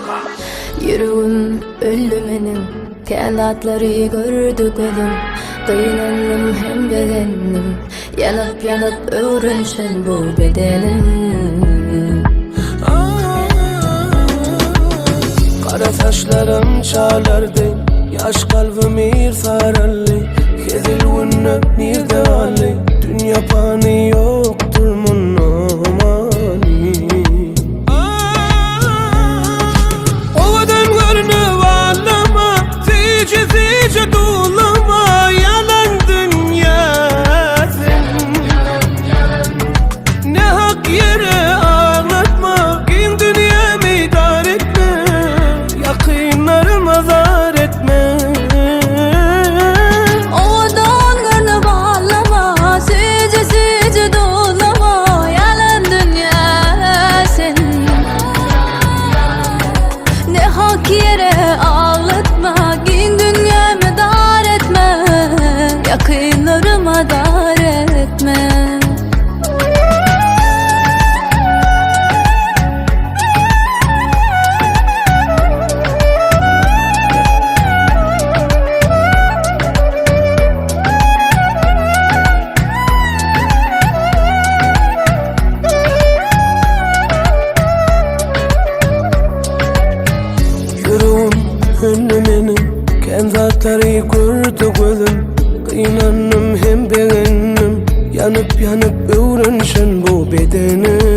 Yüreğim öldü benim, kenatları gördü gözüm. Kıynandım hem beğendim, yanıp yanıp öğrenşen bu bedenim. Kara saçlarım çalardı, yaş kalbim sararlı. Kezil unne nirde ali, dünya pani yoktur munamani. Ovadan görünü vallama, zice dolama, yalan dünya sen. Ne hak yere ağlatma, kin dünyamı dar etme, yakınlarıma zar etme. Yere ağlatma, kin dünyamı dar etme, yakınlarıma dar etme. Ünlü benim, kendatları gördü gözüm. Kıynandım hem beğendim, yanıp yanıp öğrenşen bu bedenim.